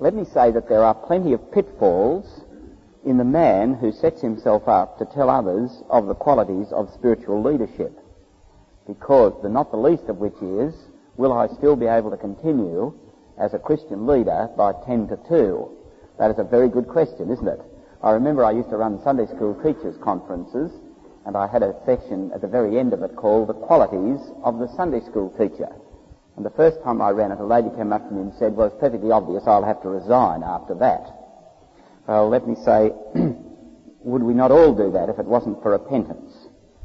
Let me say that there are plenty of pitfalls in the man who sets himself up to tell others of the qualities of spiritual leadership, because not the least of which is, will I still be able to continue as a Christian leader by 10 to 2? That is a very good question, isn't it? I remember I used to run Sunday school teachers' conferences, and I had a section at the very end of it called The Qualities of the Sunday School Teacher. And the first time I ran it, a lady came up to me and said, well, it's perfectly obvious I'll have to resign after that. Well, let me say, would we not all do that if it wasn't for repentance?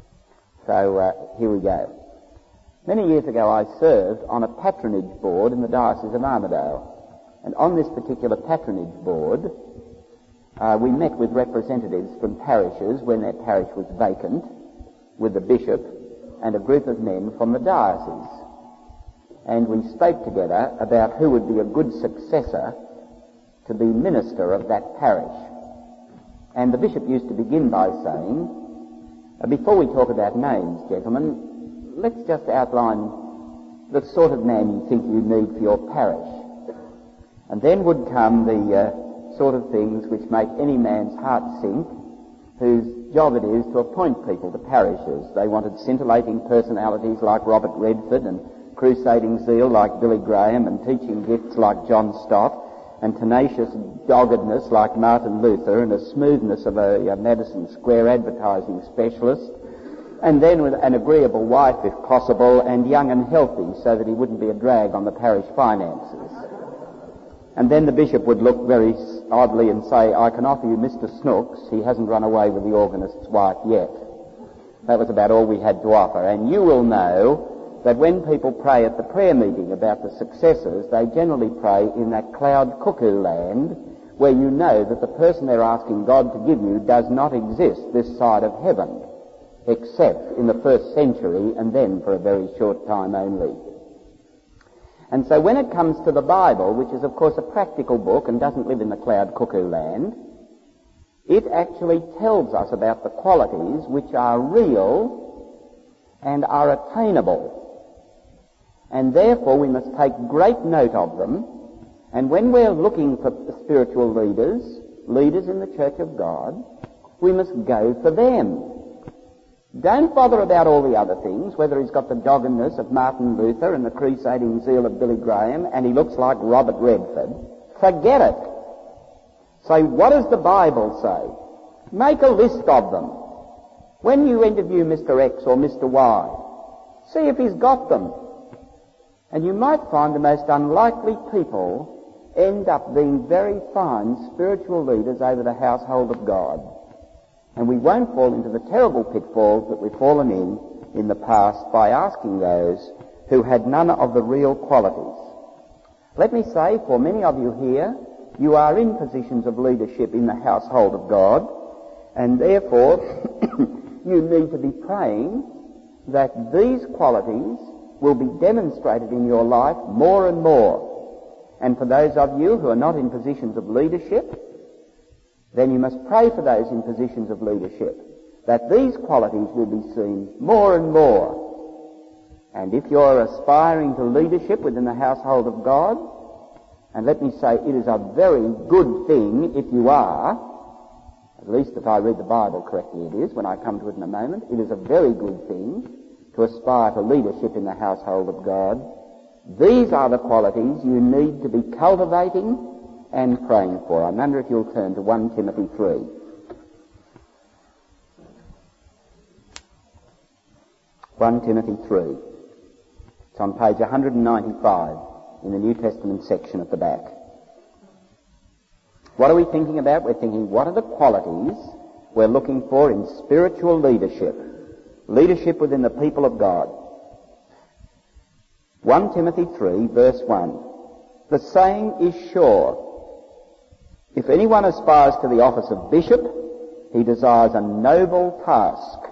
So here we go. Many years ago I served on a patronage board in the Diocese of Armidale. And on this particular patronage board, we met with representatives from parishes when their parish was vacant, with the bishop and a group of men from the diocese. And we spoke together about who would be a good successor to be minister of that parish. And the bishop used to begin by saying, before we talk about names, gentlemen, let's just outline the sort of man you think you need for your parish. And then would come the sort of things which make any man's heart sink, whose job it is to appoint people to parishes. They wanted scintillating personalities like Robert Redford, and crusading zeal like Billy Graham, and teaching gifts like John Stott, and tenacious doggedness like Martin Luther, and a smoothness of a Madison Square advertising specialist, and then with an agreeable wife if possible, and young and healthy so that he wouldn't be a drag on the parish finances. And then the bishop would look very oddly and say, I can offer you Mr. Snooks. He hasn't run away with the organist's wife yet. That was about all we had to offer. And you will know that when people pray at the prayer meeting about the successors, they generally pray in that cloud cuckoo land where you know that the person they're asking God to give you does not exist this side of heaven, except in the first century and then for a very short time only. And so when it comes to the Bible, which is of course a practical book and doesn't live in the cloud cuckoo land, it actually tells us about the qualities which are real and are attainable. And therefore we must take great note of them. And when we're looking for spiritual leaders in the Church of God, we must go for them. Don't bother about all the other things, whether he's got the doggedness of Martin Luther and the crusading zeal of Billy Graham and he looks like Robert Redford. Forget it. Say, what does the Bible say? Make a list of them. When you interview Mr. X or Mr. Y, see if he's got them. And you might find the most unlikely people end up being very fine spiritual leaders over the household of God. And we won't fall into the terrible pitfalls that we've fallen in the past by asking those who had none of the real qualities. Let me say, for many of you here, you are in positions of leadership in the household of God, and therefore you need to be praying that these qualities will be demonstrated in your life more and more. And for those of you who are not in positions of leadership, then you must pray for those in positions of leadership, that these qualities will be seen more and more. And if you're aspiring to leadership within the household of God, and let me say it is a very good thing if you are, at least if I read the Bible correctly it is, when I come to it in a moment, it is a very good thing to aspire to leadership in the household of God. These are the qualities you need to be cultivating and praying for. I wonder if you'll turn to 1 Timothy 3. 1 Timothy 3. It's on page 195 in the New Testament section at the back. What are we thinking about? We're thinking, what are the qualities we're looking for in spiritual leadership? Leadership within the people of God. 1 Timothy 3, verse 1. The saying is sure. If anyone aspires to the office of bishop, he desires a noble task.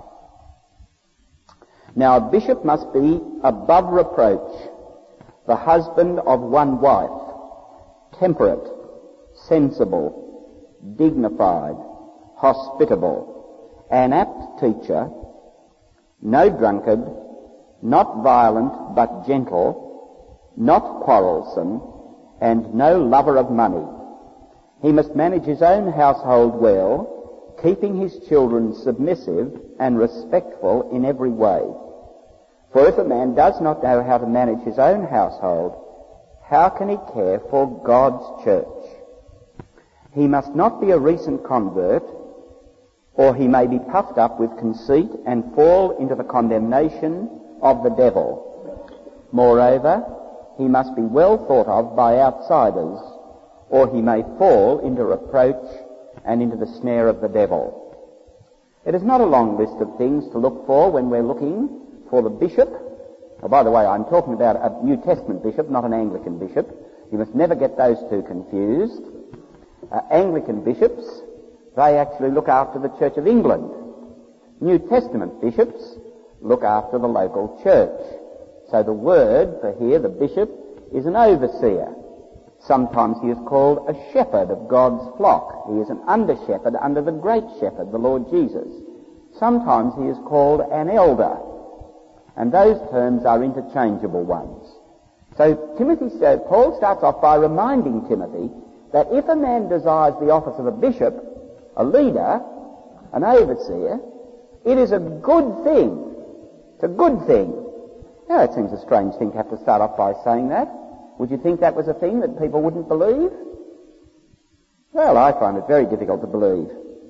Now a bishop must be above reproach, the husband of one wife, temperate, sensible, dignified, hospitable, an apt teacher, no drunkard, not violent but gentle, not quarrelsome, and no lover of money. He must manage his own household well, keeping his children submissive and respectful in every way. For if a man does not know how to manage his own household, how can he care for God's church? He must not be a recent convert, or he may be puffed up with conceit and fall into the condemnation of the devil. Moreover, he must be well thought of by outsiders, or he may fall into reproach and into the snare of the devil. It is not a long list of things to look for when we're looking for the bishop. Oh, by the way, I'm talking about a New Testament bishop, not an Anglican bishop. You must never get those two confused. Anglican bishops, they actually look after the Church of England. New Testament bishops look after the local church. So the word for here, the bishop, is an overseer. Sometimes he is called a shepherd of God's flock. He is an under-shepherd under the great shepherd, the Lord Jesus. Sometimes he is called an elder. And those terms are interchangeable ones. So Paul starts off by reminding Timothy that if a man desires the office of a bishop, a leader, an overseer, it is a good thing. It's a good thing. Now, it seems a strange thing to have to start off by saying that. Would you think that was a thing that people wouldn't believe? Well, I find it very difficult to believe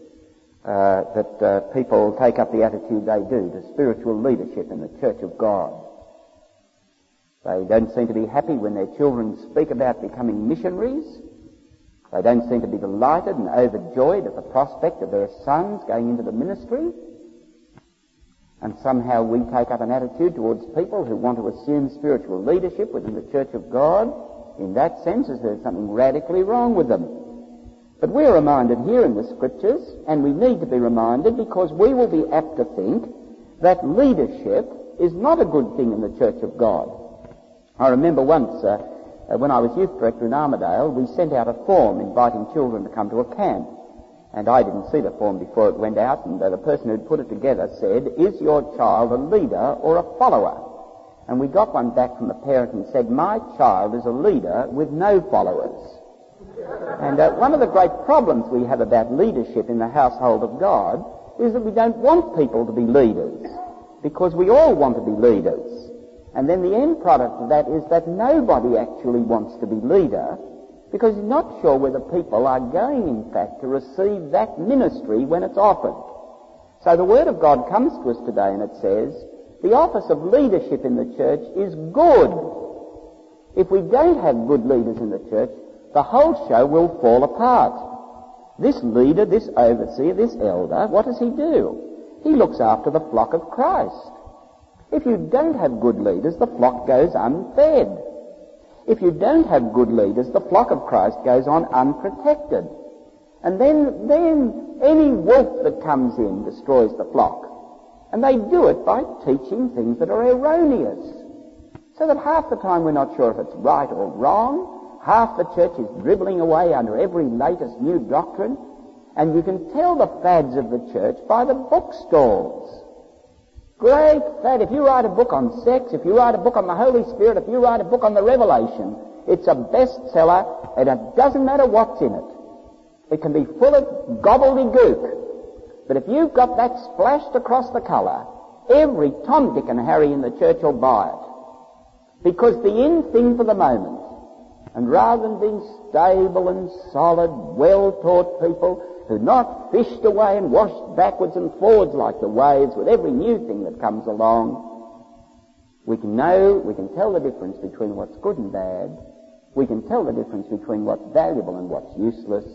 that people take up the attitude they do to spiritual leadership in the Church of God. They don't seem to be happy when their children speak about becoming missionaries. They don't seem to be delighted and overjoyed at the prospect of their sons going into the ministry. And somehow we take up an attitude towards people who want to assume spiritual leadership within the Church of God, in that sense, as there's something radically wrong with them. But we're reminded here in the Scriptures, and we need to be reminded because we will be apt to think that leadership is not a good thing in the Church of God. I remember once, when I was youth director in Armidale, we sent out a form inviting children to come to a camp. And I didn't see the form before it went out, and the person who'd put it together said, "Is your child a leader or a follower?" And we got one back from the parent and said, "My child is a leader with no followers." And one of the great problems we have about leadership in the household of God is that we don't want people to be leaders, because we all want to be leaders. And then the end product of that is that nobody actually wants to be leader, because he's not sure whether people are going, in fact, to receive that ministry when it's offered. So the Word of God comes to us today and it says, the office of leadership in the church is good. If we don't have good leaders in the church, the whole show will fall apart. This leader, this overseer, this elder, what does he do? He looks after the flock of Christ. If you don't have good leaders, the flock goes unfed. If you don't have good leaders, the flock of Christ goes on unprotected. And then any wolf that comes in destroys the flock. And they do it by teaching things that are erroneous. So that half the time we're not sure if it's right or wrong. Half the church is dribbling away under every latest new doctrine. And you can tell the fads of the church by the bookstores. Great fad. If you write a book on sex, if you write a book on the Holy Spirit, if you write a book on the Revelation, it's a bestseller, and it doesn't matter what's in it. It can be full of gobbledygook. But if you've got that splashed across the colour, every Tom, Dick and Harry in the church will buy it. Because the in thing for the moment, and rather than being stable and solid, well-taught people who not fished away and washed backwards and forwards like the waves with every new thing that comes along, we can tell the difference between what's good and bad. We can tell the difference between what's valuable and what's useless.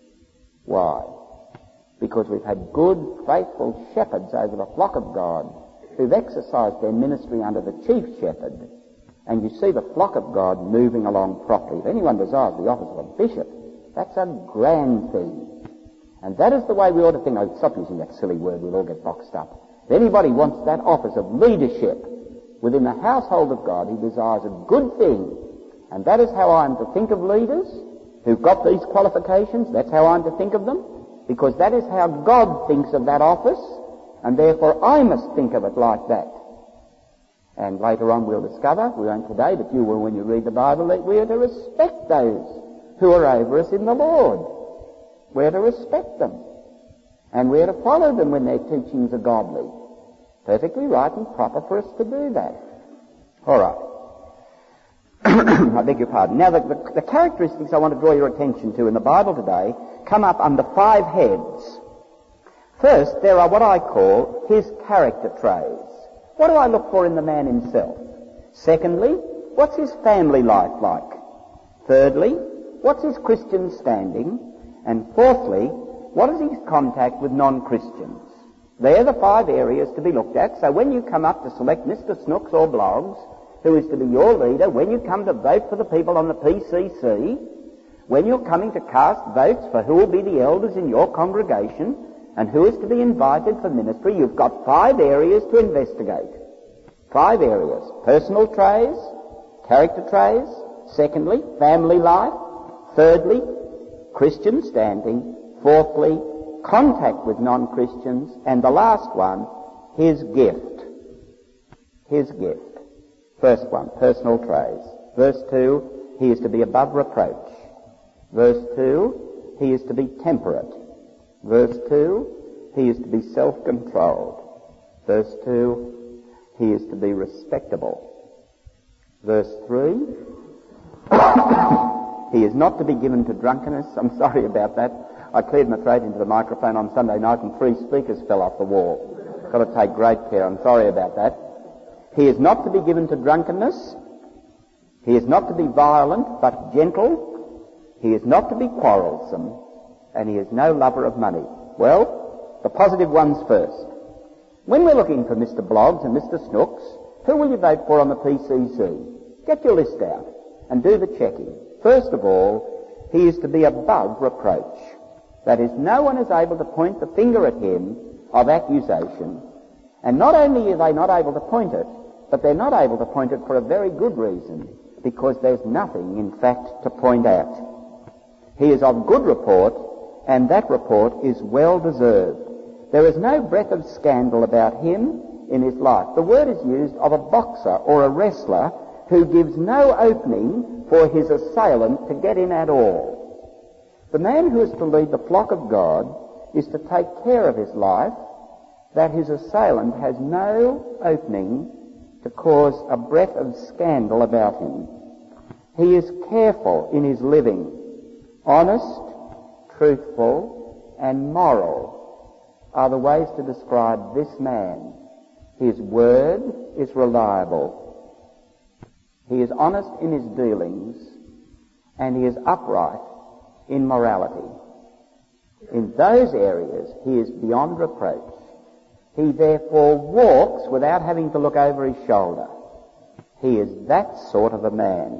Why? Because we've had good, faithful shepherds over the flock of God who've exercised their ministry under the chief shepherd. And you see the flock of God moving along properly. If anyone desires the office of a bishop, that's a grand thing. And that is the way we ought to think. I'll stop using that silly word, we'll all get boxed up. If anybody wants that office of leadership within the household of God, he desires a good thing. And that is how I'm to think of leaders who've got these qualifications. That's how I'm to think of them, because that is how God thinks of that office, and therefore I must think of it like that. And later on we'll discover, we won't today, but you will when you read the Bible, that we are to respect those who are over us in the Lord. We're to respect them. And we're to follow them when their teachings are godly. Perfectly right and proper for us to do that. All right. I beg your pardon. Now, the characteristics I want to draw your attention to in the Bible today come up under 5 heads. First, there are what I call his character traits. What do I look for in the man himself? Secondly, what's his family life like? Thirdly, what's his Christian standing? And fourthly, what is his contact with non-Christians? They're the 5 areas to be looked at. So when you come up to select Mr. Snooks or Bloggs, who is to be your leader, when you come to vote for the people on the PCC, when you're coming to cast votes for who will be the elders in your congregation and who is to be invited for ministry, you've got 5 areas to investigate. 5 areas. Personal traits, character traits. Secondly, family life. Thirdly, Christian standing. Fourthly, contact with non-Christians. And the last one, his gift. His gift. First one, personal traits. Verse 2, he is to be above reproach. Verse 2, he is to be temperate. Verse 2, he is to be self-controlled. Verse 2, he is to be respectable. Verse 3, he is not to be given to drunkenness. I'm sorry about that. I cleared my throat into the microphone on Sunday night and 3 speakers fell off the wall. Got to take great care. I'm sorry about that. He is not to be given to drunkenness. He is not to be violent, but gentle. He is not to be quarrelsome. And he is no lover of money. Well, the positive ones first. When we're looking for Mr. Bloggs and Mr. Snooks, who will you vote for on the PCC? Get your list out and do the checking. First of all, he is to be above reproach. That is, no one is able to point the finger at him of accusation. And not only are they not able to point it, but they're not able to point it for a very good reason, because there's nothing, in fact, to point at. He is of good report, and that report is well deserved. There is no breath of scandal about him in his life. The word is used of a boxer or a wrestler who gives no opening for his assailant to get in at all. The man who is to lead the flock of God is to take care of his life, that his assailant has no opening to cause a breath of scandal about him. He is careful in his living, honest, truthful, and moral are the ways to describe this man. His word is reliable. He is honest in his dealings, and he is upright in morality. In those areas, he is beyond reproach. He therefore walks without having to look over his shoulder. He is that sort of a man.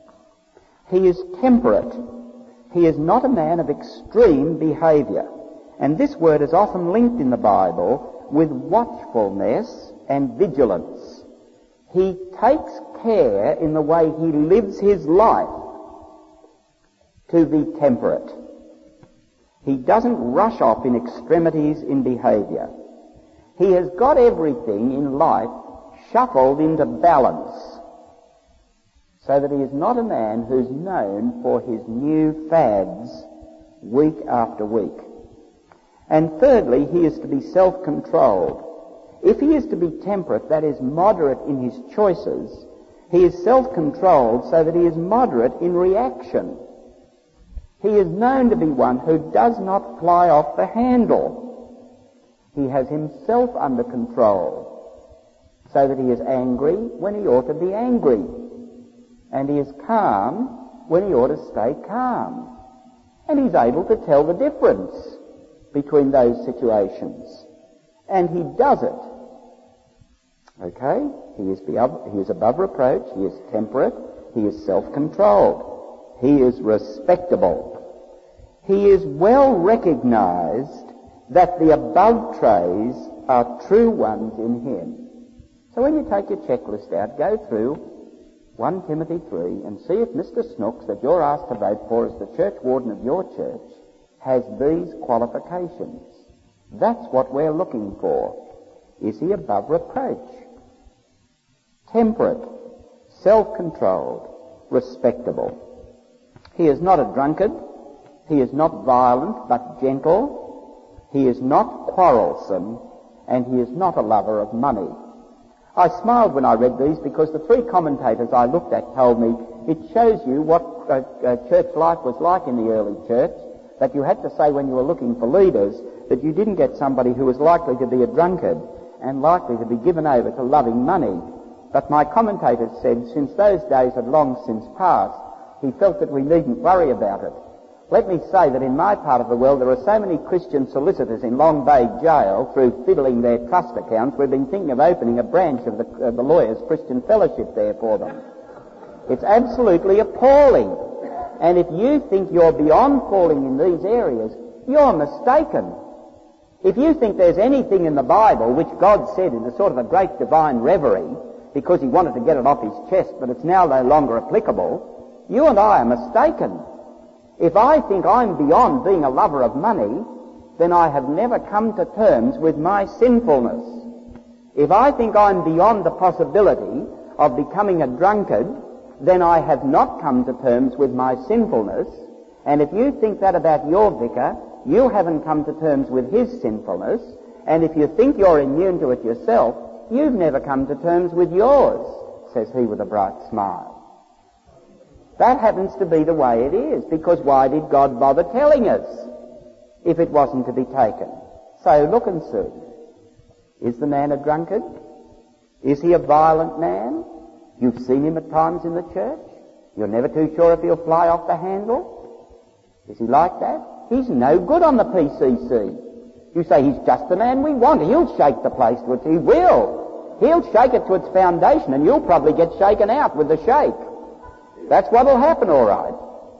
He is temperate. He is not a man of extreme behaviour. And this word is often linked in the Bible with watchfulness and vigilance. He takes care in the way he lives his life to be temperate. He doesn't rush off in extremities in behaviour. He has got everything in life shuffled into balance, so that he is not a man who's known for his new fads week after week. And thirdly, he is to be self-controlled. If he is to be temperate, that is moderate in his choices, he is self-controlled so that he is moderate in reaction. He is known to be one who does not fly off the handle. He has himself under control, so that he is angry when he ought to be angry, and he is calm when he ought to stay calm. And he's able to tell the difference between those situations. And he does it. Okay? He is above reproach, he is temperate, he is self-controlled, he is respectable. He is well recognized that the above traits are true ones in him. So when you take your checklist out, go through 1 Timothy 3 and see if Mr. Snooks, that you're asked to vote for as the church warden of your church, has these qualifications. That's what we're looking for. Is he above reproach? temperate, self-controlled, respectable. He is not a drunkard. He is not violent but gentle. He is not quarrelsome, and he is not a lover of money. I smiled when I read these because the three commentators I looked at told me it shows you what church life was like in the early church, that you had to say when you were looking for leaders that you didn't get somebody who was likely to be a drunkard and likely to be given over to loving money. But my commentators said since those days had long since passed, he felt that we needn't worry about it. Let me say that in my part of the world there are so many Christian solicitors in Long Bay Jail through fiddling their trust accounts. We've been thinking of opening a branch of the Lawyers Christian Fellowship there for them. It's absolutely appalling. And if you think you're beyond falling in these areas, you're mistaken. If you think there's anything in the Bible which God said is a sort of a great divine reverie because he wanted to get it off his chest, but it's now no longer applicable, you and I are mistaken. If I think I'm beyond being a lover of money, then I have never come to terms with my sinfulness. If I think I'm beyond the possibility of becoming a drunkard, then I have not come to terms with my sinfulness. And if you think that about your vicar, you haven't come to terms with his sinfulness. And if you think you're immune to it yourself, you've never come to terms with yours, says he with a bright smile. That happens to be the way it is, because why did God bother telling us if it wasn't to be taken? So look and see. Is the man a drunkard? Is he a violent man? You've seen him at times in the church. You're never too sure if he'll fly off the handle. Is he like that? He's no good on the PCC. You say he's just the man we want. He'll shake the place to it. He will. He'll shake it to its foundation, and you'll probably get shaken out with the shake. That's what'll happen, all right.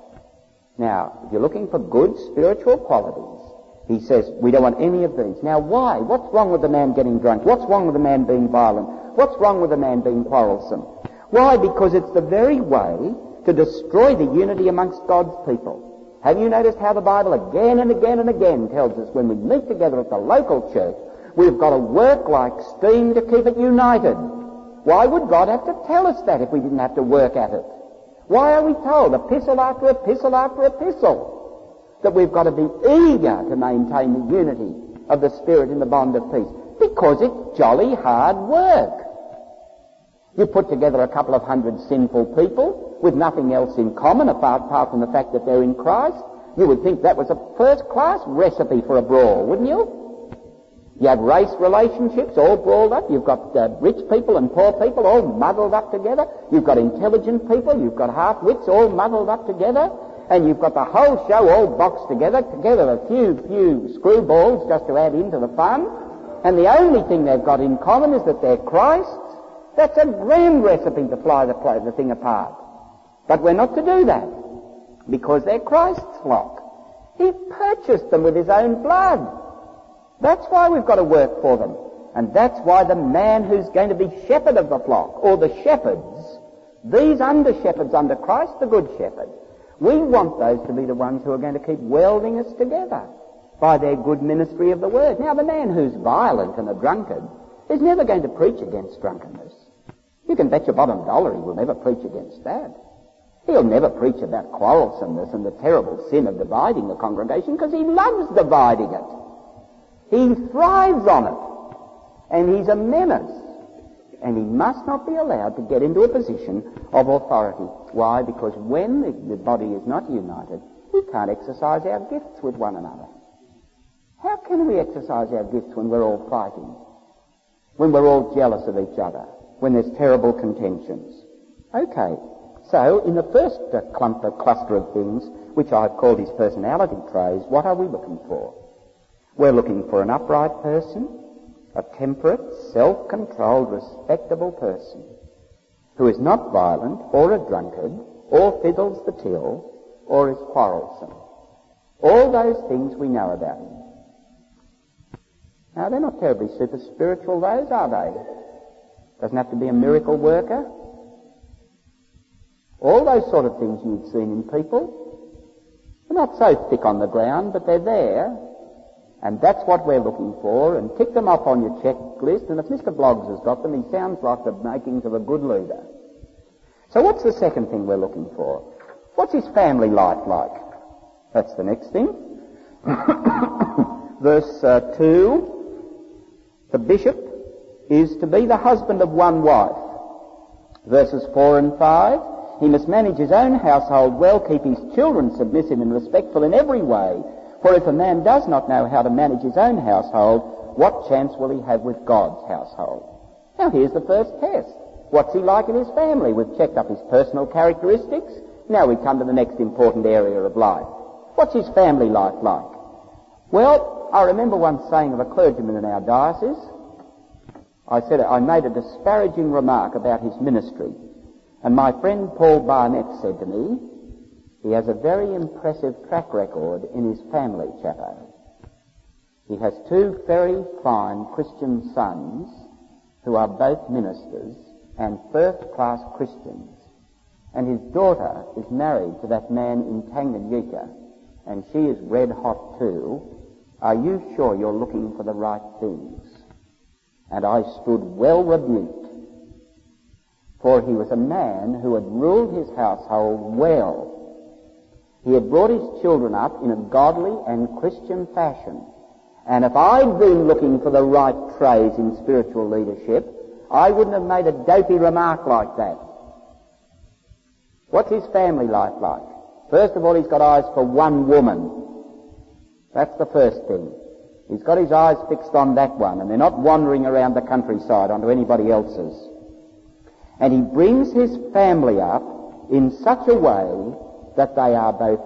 Now, if you're looking for good spiritual qualities, he says, we don't want any of these. Now, why? What's wrong with the man getting drunk? What's wrong with the man being violent? What's wrong with the man being quarrelsome? Why? Because it's the very way to destroy the unity amongst God's people. Have you noticed how the Bible again and again and again tells us when we meet together at the local church, we've got to work like steam to keep it united? Why would God have to tell us that if we didn't have to work at it? Why are we told, epistle after epistle after epistle, that we've got to be eager to maintain the unity of the Spirit in the bond of peace? Because it's jolly hard work. You put together a couple of hundred sinful people with nothing else in common apart from the fact that they're in Christ. You would think that was a first-class recipe for a brawl, wouldn't you? You have race relationships all brawled up. You've got rich people and poor people all muddled up together. You've got intelligent people. You've got half-wits all muddled up together. And you've got the whole show all boxed together a few screwballs just to add into the fun. And the only thing they've got in common is that they're Christ's. That's a grand recipe to fly the thing apart. But we're not to do that, because they're Christ's flock. He purchased them with his own blood. That's why we've got to work for them. And that's why the man who's going to be shepherd of the flock, or the shepherds, these under-shepherds under Christ, the good shepherd, we want those to be the ones who are going to keep welding us together by their good ministry of the word. Now, the man who's violent and a drunkard is never going to preach against drunkenness. You can bet your bottom dollar he will never preach against that. He'll never preach about quarrelsomeness and the terrible sin of dividing the congregation, because he loves dividing it. He thrives on it. And he's a menace. And he must not be allowed to get into a position of authority. Why? Because when the body is not united, we can't exercise our gifts with one another. How can we exercise our gifts when we're all fighting? When we're all jealous of each other? When there's terrible contentions? Okay, so in the first cluster of things, which I've called his personality traits, what are we looking for? We're looking for an upright person, a temperate, self-controlled, respectable person who is not violent or a drunkard or fiddles the till or is quarrelsome. All those things we know about him. Now, they're not terribly super spiritual, those, are they? Doesn't have to be a miracle worker. All those sort of things you've seen in people. They're not so thick on the ground, but they're there. And that's what we're looking for, and tick them off on your checklist, and if Mr. Bloggs has got them, he sounds like the makings of a good leader. So what's the second thing we're looking for? What's his family life like? That's the next thing. Verse 2, the bishop is to be the husband of one wife. Verses 4 and 5, he must manage his own household well, keep his children submissive and respectful in every way. For if a man does not know how to manage his own household, what chance will he have with God's household? Now here's the first test. What's he like in his family? We've checked up his personal characteristics. Now we come to the next important area of life. What's his family life like? Well, I remember once saying of a clergyman in our diocese, I made a disparaging remark about his ministry. And my friend Paul Barnett said to me, he has a very impressive track record in his family, Chapo. He has 2 very fine Christian sons who are both ministers and first-class Christians. And his daughter is married to that man in Tanganyika, and she is red hot too. Are you sure you're looking for the right things? And I stood well rebuked, for he was a man who had ruled his household well. He had brought his children up in a godly and Christian fashion. And if I'd been looking for the right traits in spiritual leadership, I wouldn't have made a dopey remark like that. What's his family life like? First of all, he's got eyes for one woman. That's the first thing. He's got his eyes fixed on that one, and they're not wandering around the countryside onto anybody else's. And he brings his family up in such a way that they are both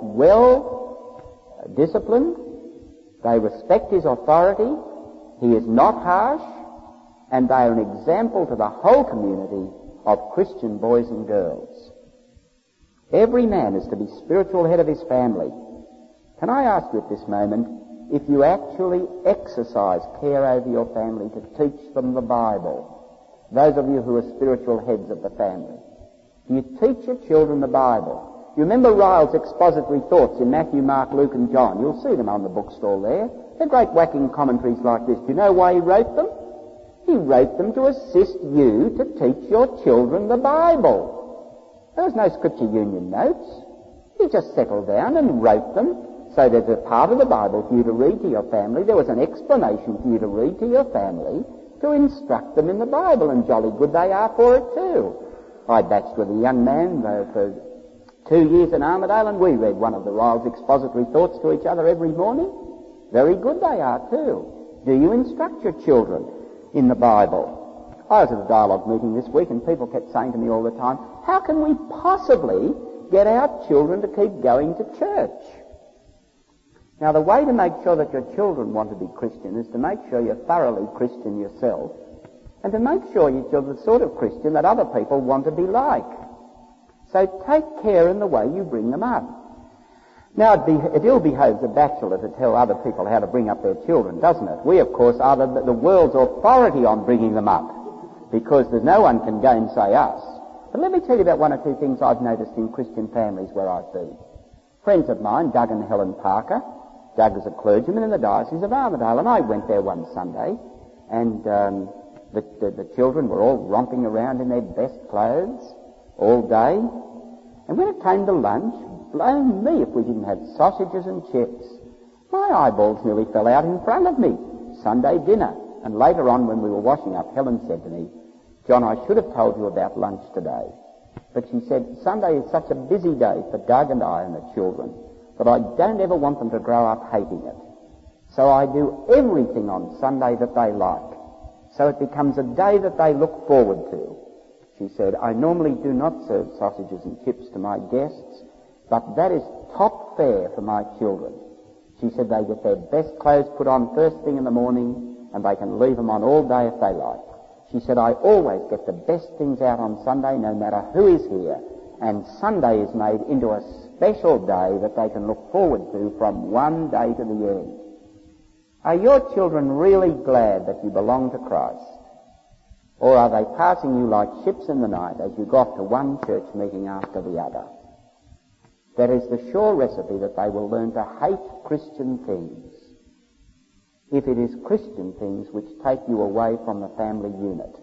well disciplined, they respect his authority, he is not harsh, and they are an example to the whole community of Christian boys and girls. Every man is to be spiritual head of his family. Can I ask you at this moment if you actually exercise care over your family to teach them the Bible? Those of you who are spiritual heads of the family. Do you teach your children the Bible? You remember Ryle's expository thoughts in Matthew, Mark, Luke and John? You'll see them on the bookstall there. They're great whacking commentaries like this. Do you know why he wrote them? He wrote them to assist you to teach your children the Bible. There was no Scripture Union notes. He just settled down and wrote them so there's a part of the Bible for you to read to your family. There was an explanation for you to read to your family to instruct them in the Bible, and jolly good they are for it too. I batched with a young man for 2 years in Armidale, and we read one of the Ryle's expository thoughts to each other every morning. Very good they are too. Do you instruct your children in the Bible? I was at a dialogue meeting this week, and people kept saying to me all the time, how can we possibly get our children to keep going to church? Now, the way to make sure that your children want to be Christian is to make sure you're thoroughly Christian yourself, and to make sure you're the sort of Christian that other people want to be like. So take care in the way you bring them up. Now, it ill behoves a bachelor to tell other people how to bring up their children, doesn't it? We, of course, are the world's authority on bringing them up, because there's no one can gainsay us. But let me tell you about 1 or 2 things I've noticed in Christian families where I've been. Friends of mine, Doug and Helen Parker. Doug was a clergyman in the Diocese of Armidale, and I went there one Sunday, and the children were all romping around in their best clothes all day. And when it came to lunch, blame me if we didn't have sausages and chips. My eyeballs nearly fell out in front of me. Sunday dinner. And later on, when we were washing up, Helen said to me, John, I should have told you about lunch today. But she said, Sunday is such a busy day for Doug and I and the children, but I don't ever want them to grow up hating it. So I do everything on Sunday that they like. So it becomes a day that they look forward to. She said, I normally do not serve sausages and chips to my guests, but that is top fare for my children. She said they get their best clothes put on first thing in the morning, and they can leave them on all day if they like. She said, I always get the best things out on Sunday, no matter who is here, and Sunday is made into a special day that they can look forward to from one day to the end. Are your children really glad that you belong to Christ? Or are they passing you like ships in the night as you go off to one church meeting after the other? That is the sure recipe that they will learn to hate Christian things. if it is Christian things which take you away from the family unit.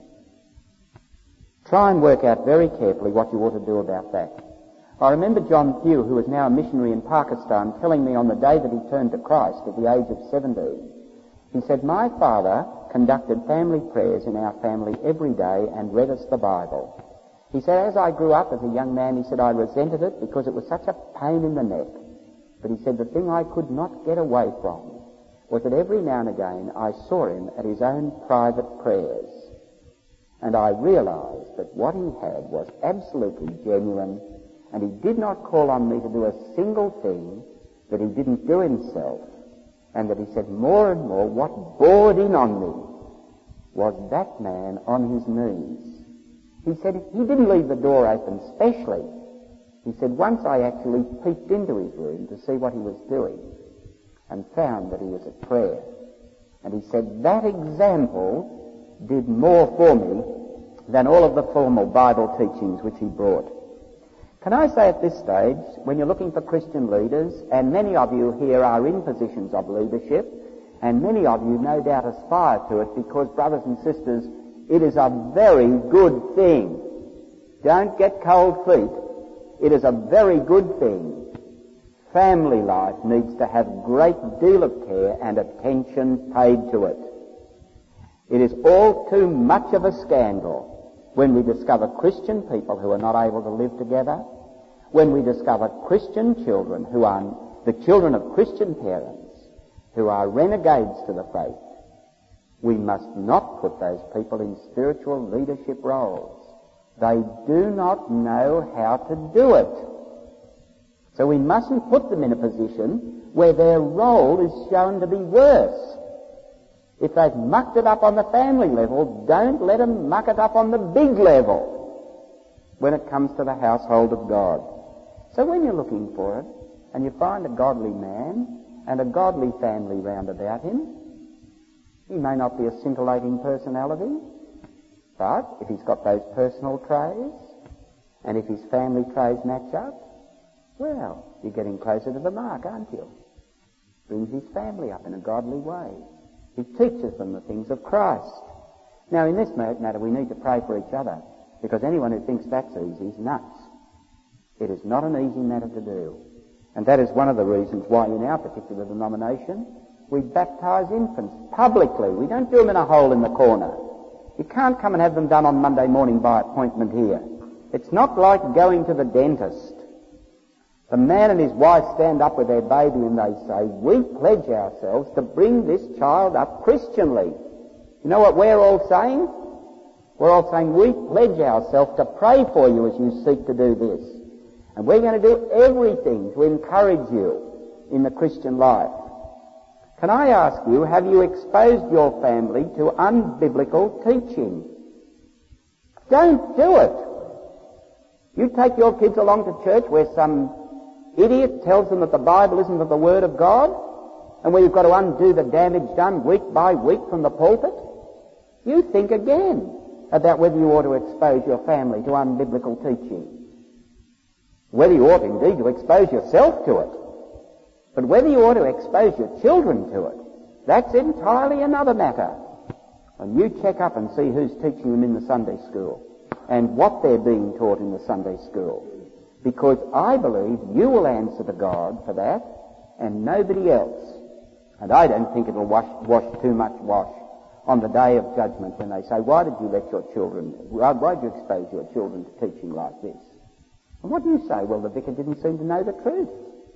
Try and work out very carefully what you ought to do about that. I remember John Pugh, who is now a missionary in Pakistan, telling me on the day that he turned to Christ at the age of 17, he said, "My father conducted family prayers in our family every day and read us the Bible. He said, as I grew up as a young man, he said, I resented it because it was such a pain in the neck. But he said, the thing I could not get away from was that every now and again I saw him at his own private prayers. And I realized that what he had was absolutely genuine, and he did not call on me to do a single thing that he didn't do himself. And that he said more and more what bored in on me was that man on his knees. He said he didn't leave the door open specially. He said once I actually peeked into his room to see what he was doing and found that he was at prayer. And he said that example did more for me than all of the formal Bible teachings which he brought. Can I say at this stage, when you're looking for Christian leaders, and many of you here are in positions of leadership, and many of you no doubt aspire to it because, brothers and sisters, it is a very good thing. Don't get cold feet. It is a very good thing. Family life needs to have a great deal of care and attention paid to it. It is all too much of a scandal when we discover Christian people who are not able to live together, when we discover Christian children who are the children of Christian parents who are renegades to the faith. We must not put those people in spiritual leadership roles. They do not know how to do it. So we mustn't put them in a position where their role is shown to be worse. If they've mucked it up on the family level, don't let them muck it up on the big level when it comes to the household of God. So when you're looking for it, and you find a godly man and a godly family round about him, he may not be a scintillating personality, but if he's got those personal traits, and if his family traits match up, well, you're getting closer to the mark, aren't you? Brings his family up in a godly way. He teaches them the things of Christ. Now, in this matter, we need to pray for each other, because anyone who thinks that's easy is nuts. It is not an easy matter to do. And that is one of the reasons why in our particular denomination we baptise infants publicly. We don't do them in a hole in the corner. You can't come and have them done on Monday morning by appointment here. It's not like going to the dentist. The man and his wife stand up with their baby and they say, we pledge ourselves to bring this child up Christianly. You know what we're all saying? We're all saying, we pledge ourselves to pray for you as you seek to do this. And we're going to do everything to encourage you in the Christian life. Can I ask you, have you exposed your family to unbiblical teaching? Don't do it. You take your kids along to church where some idiot tells them that the Bible isn't the Word of God, and where you've got to undo the damage done week by week from the pulpit. You think again about whether you ought to expose your family to unbiblical teaching. Whether you ought indeed to expose yourself to it. But whether you ought to expose your children to it, that's entirely another matter. And you check up and see who's teaching them in the Sunday school and what they're being taught in the Sunday school. Because I believe you will answer to God for that and nobody else. And I don't think it'll wash too much wash on the day of judgment when they say, why did you expose your children to teaching like this? And what do you say? Well, the vicar didn't seem to know the truth.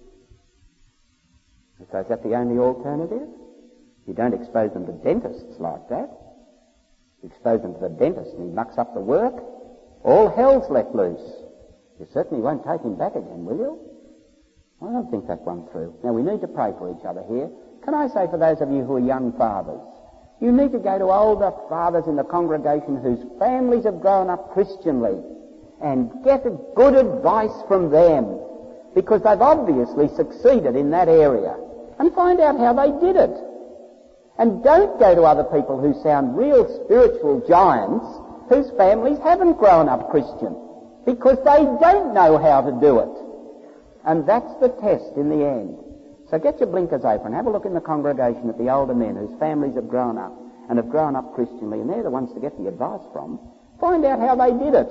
So is that the only alternative? You don't expose them to dentists like that. You expose them to the dentist and he mucks up the work. All hell's let loose. You certainly won't take him back again, will you? I don't think that one through. Now, we need to pray for each other here. Can I say for those of you who are young fathers, you need to go to older fathers in the congregation whose families have grown up Christianly and get good advice from them, because they've obviously succeeded in that area, and find out how they did it. And don't go to other people who sound real spiritual giants whose families haven't grown up Christian, because they don't know how to do it. And that's the test in the end. So get your blinkers open and have a look in the congregation at the older men whose families have grown up and have grown up Christianly, and they're the ones to get the advice from. Find out how they did it.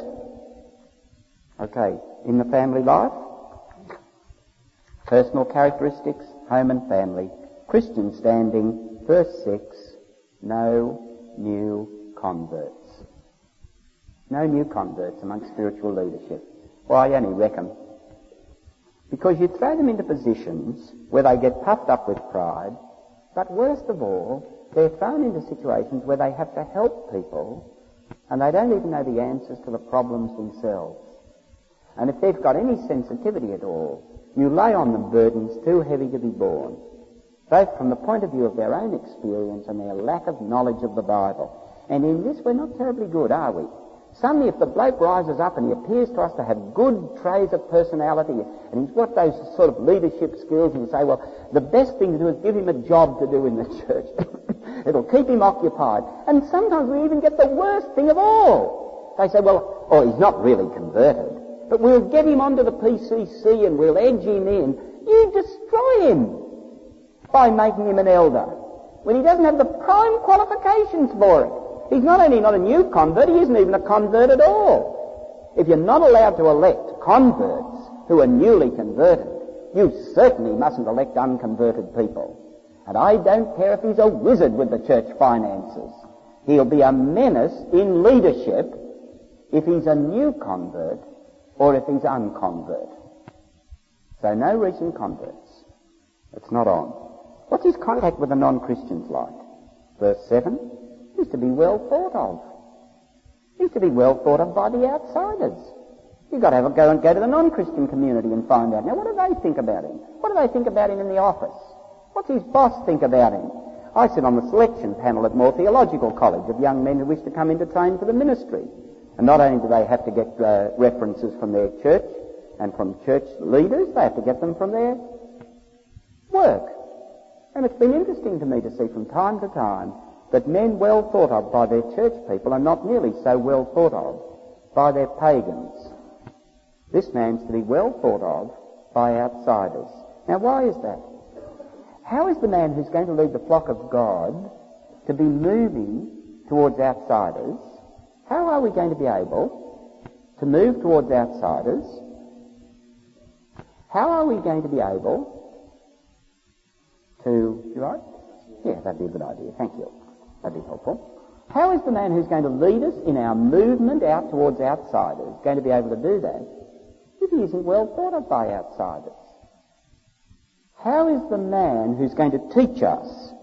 Okay, in the family life, personal characteristics, home and family. Christian standing, verse 6, no new converts. No new converts among spiritual leadership. Why, I only reckon because you throw them into positions where they get puffed up with pride, but worst of all, they're thrown into situations where they have to help people and they don't even know the answers to the problems themselves. And if they've got any sensitivity at all, you lay on them burdens too heavy to be borne, both from the point of view of their own experience and their lack of knowledge of the Bible. And in this we're not terribly good, are we? Suddenly if the bloke rises up and he appears to us to have good traits of personality and he's got those sort of leadership skills, and you say, well, the best thing to do is give him a job to do in the church. It'll keep him occupied. And sometimes we even get the worst thing of all. They say, well, he's not really converted, but we'll get him onto the PCC and we'll edge him in. You destroy him by making him an elder when he doesn't have the prime qualifications for it. He's not only not a new convert, he isn't even a convert at all. If you're not allowed to elect converts who are newly converted, you certainly mustn't elect unconverted people. And I don't care if he's a wizard with the church finances. He'll be a menace in leadership if he's a new convert or if he's unconvert. So no recent converts. It's not on. What's his contact with the non-Christians like? Verse 7, he's to be well thought of. He's to be well thought of by the outsiders. You've got to go to the non-Christian community and find out. Now, what do they think about him? What do they think about him in the office? What's his boss think about him? I sit on the selection panel at Moore Theological College of young men who wish to come in to train for the ministry. And not only do they have to get references from their church and from church leaders, they have to get them from their work. And it's been interesting to me to see from time to time that men well thought of by their church people are not nearly so well thought of by their pagans. This man's to be well thought of by outsiders. Now, why is that? How is the man who's going to lead the flock of God to be moving towards outsiders? How are we going to be able to move towards outsiders? How are we going to be able to... You right? Yeah, that'd be a good idea. Thank you. That'd be helpful. How is the man who's going to lead us in our movement out towards outsiders going to be able to do that if he isn't well thought of by outsiders? How is the man who's going to teach us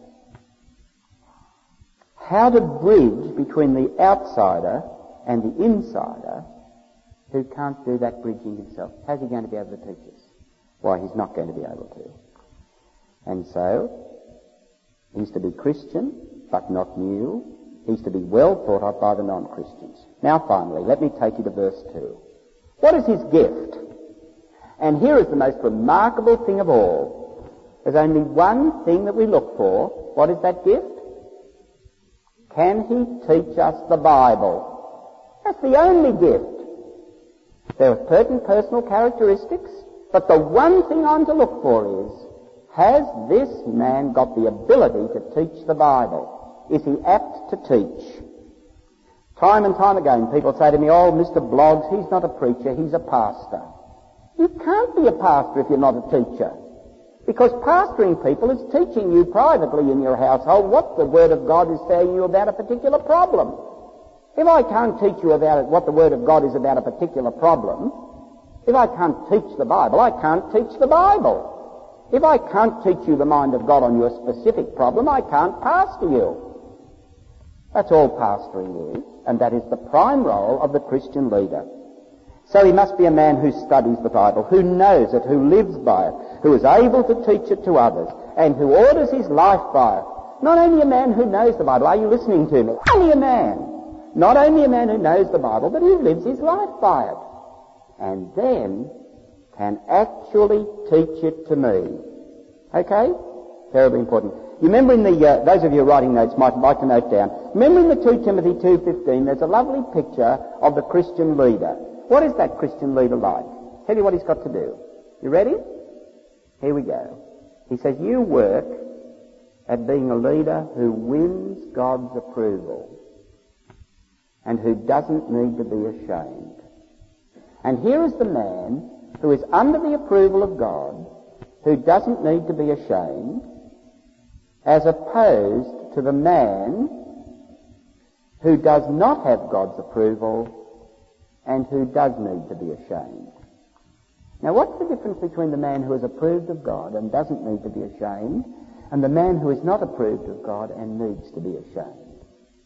how to bridge between the outsider and the insider who can't do that bridging himself? How's he going to be able to teach us? Why, he's not going to be able to. And so, he's to be Christian, but not new. He's to be well thought of by the non-Christians. Now finally, let me take you to verse 2. What is his gift? And here is the most remarkable thing of all. There's only one thing that we look for. What is that gift? Can he teach us the Bible? That's the only gift. There are certain personal characteristics, but the one thing I'm to look for is, has this man got the ability to teach the Bible? Is he apt to teach? Time and time again, people say to me, oh, Mr. Bloggs, he's not a preacher, he's a pastor. You can't be a pastor if you're not a teacher. Because pastoring people is teaching you privately in your household what the Word of God is saying you about a particular problem. If I can't teach you about what the Word of God is about a particular problem, if I can't teach the Bible, I can't teach the Bible. If I can't teach you the mind of God on your specific problem, I can't pastor you. That's all pastoring is, and that is the prime role of the Christian leader. So he must be a man who studies the Bible, who knows it, who lives by it, who is able to teach it to others, and who orders his life by it. Not only a man who knows the Bible, are you listening to me? Only a man. Not only a man who knows the Bible, but who lives his life by it. And then can actually teach it to me. Okay? Terribly important. You remember in the, those of you writing notes might like to note down, remember in the 2 Timothy 2:15, there's a lovely picture of the Christian leader. What is that Christian leader like? Tell you what he's got to do. You ready? Here we go. He says, you work at being a leader who wins God's approval and who doesn't need to be ashamed. And here is the man who is under the approval of God, who doesn't need to be ashamed, as opposed to the man who does not have God's approval and who does need to be ashamed. Now, what's the difference between the man who is approved of God and doesn't need to be ashamed and the man who is not approved of God and needs to be ashamed?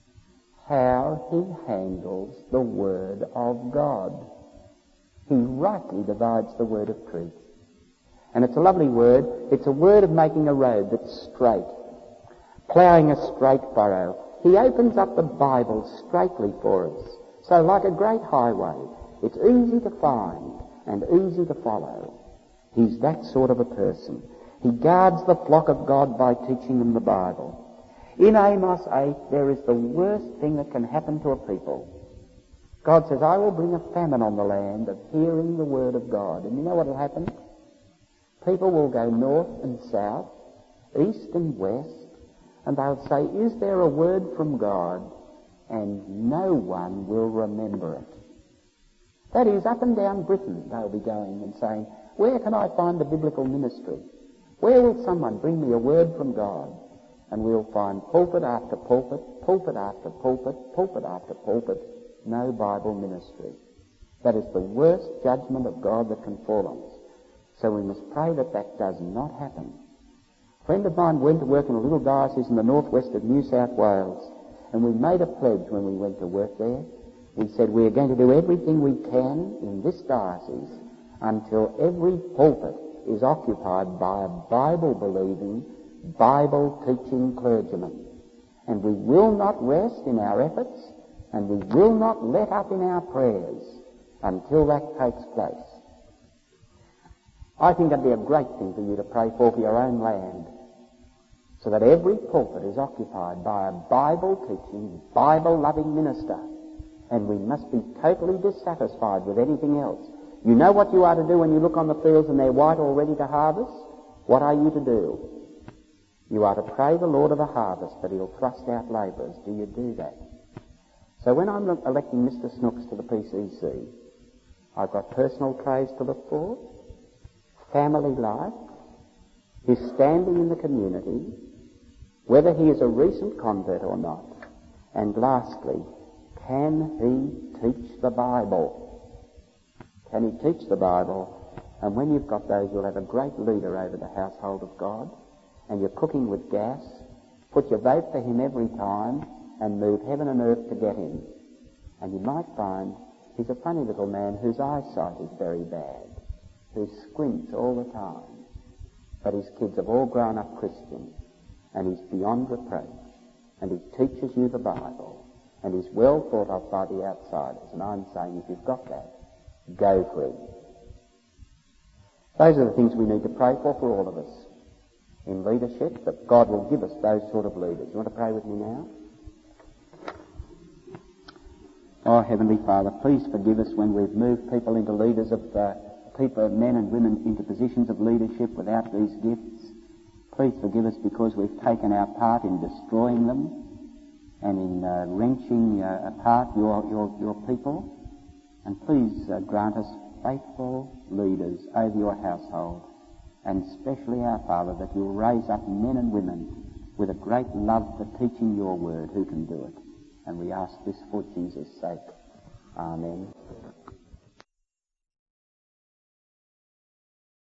How he handles the Word of God. He rightly divides the word of truth. And it's a lovely word. It's a word of making a road that's straight, ploughing a straight furrow. He opens up the Bible straightly for us. So like a great highway, it's easy to find and easy to follow. He's that sort of a person. He guards the flock of God by teaching them the Bible. In Amos 8, there is the worst thing that can happen to a people. God says, I will bring a famine on the land of hearing the word of God. And you know what will happen? People will go north and south, east and west, and they'll say, is there a word from God? And no one will remember it. That is, up and down Britain they'll be going and saying, where can I find the biblical ministry? Where will someone bring me a word from God? And we'll find pulpit after pulpit, pulpit after pulpit, pulpit after pulpit, no Bible ministry. That is the worst judgment of God that can fall on us. So we must pray that that does not happen. A friend of mine went to work in a little diocese in the northwest of New South Wales, and we made a pledge when we went to work there. We said we are going to do everything we can in this diocese until every pulpit is occupied by a Bible-believing, Bible-teaching clergyman. And we will not rest in our efforts, and we will not let up in our prayers until that takes place. I think that'd be a great thing for you to pray for your own land, so that every pulpit is occupied by a Bible-teaching, Bible-loving minister, and we must be totally dissatisfied with anything else. You know what you are to do when you look on the fields and they're white all ready to harvest? What are you to do? You are to pray the Lord of the harvest that he'll thrust out labourers. Do you do that? So when I'm electing Mr. Snooks to the PCC, I've got personal praise to look for, family life, his standing in the community, whether he is a recent convert or not, and lastly, can he teach the Bible? Can he teach the Bible? And when you've got those, you'll have a great leader over the household of God, and you're cooking with gas. Put your vote for him every time and move heaven and earth to get him. And you might find he's a funny little man whose eyesight is very bad, who squints all the time. But his kids have all grown up Christians, and he's beyond reproach, and he teaches you the Bible, and he's well thought of by the outsiders. And I'm saying, if you've got that, go for him. Those are the things we need to pray for all of us in leadership, that God will give us those sort of leaders. You want to pray with me now? Oh, Heavenly Father, please forgive us when we've moved people into leaders of people, men and women, into positions of leadership without these gifts. Please forgive us because we've taken our part in destroying them and in wrenching apart your people. And please grant us faithful leaders over your household, and especially our Father, that you'll raise up men and women with a great love for teaching your word who can do it. And we ask this for Jesus' sake. Amen.